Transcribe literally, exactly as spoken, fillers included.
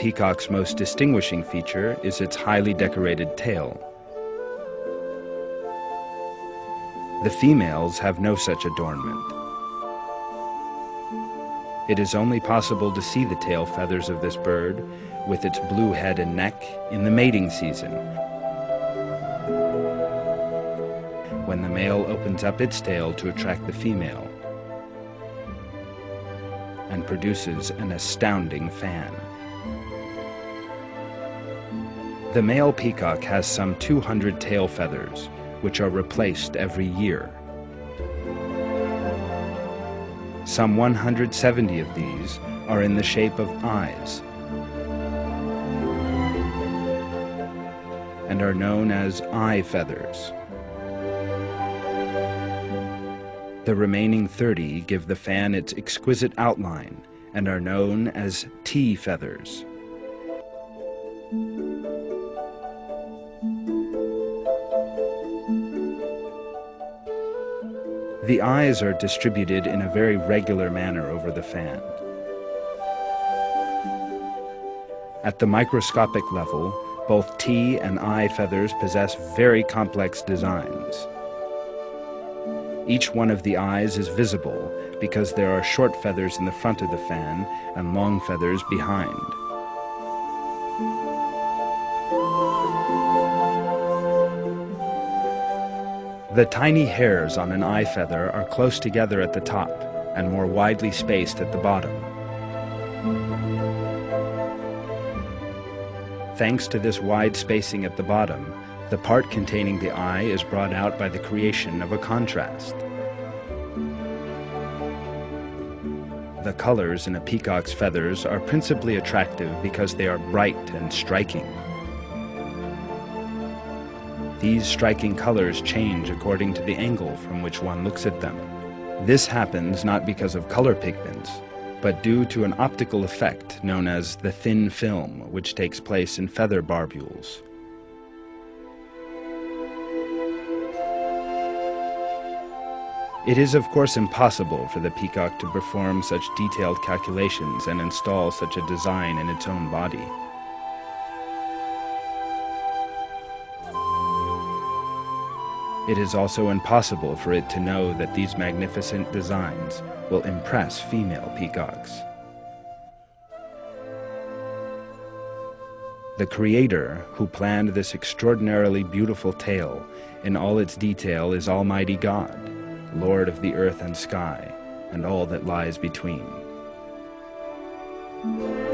peacock's most distinguishing feature is its highly decorated tail. The females have no such adornment. It is only possible to see the tail feathers of this bird, with its blue head and neck, in the mating season, when the male opens up its tail to attract the female and produces an astounding fan. The male peacock has some two hundred tail feathers, which are replaced every year. Some one hundred seventy of these are in the shape of eyes and are known as eye feathers. The remaining thirty give the fan its exquisite outline and are known as tea feathers. The eyes are distributed in a very regular manner over the fan. At the microscopic level, both tea and eye feathers possess very complex designs. Each one of the eyes is visible because there are short feathers in the front of the fan and long feathers behind. The tiny hairs on an eye feather are close together at the top and more widely spaced at the bottom. Thanks to this wide spacing at the bottom, the part containing the eye is brought out by the creation of a contrast. The colors in a peacock's feathers are principally attractive because they are bright and striking. These striking colors change according to the angle from which one looks at them. This happens not because of color pigments, but due to an optical effect known as the thin film, which takes place in feather barbules. It is of course impossible for the peacock to perform such detailed calculations and install such a design in its own body. It is also impossible for it to know that these magnificent designs will impress female peacocks. The Creator, who planned this extraordinarily beautiful tale in all its detail, is Almighty God, Lord of the earth and sky, and all that lies between.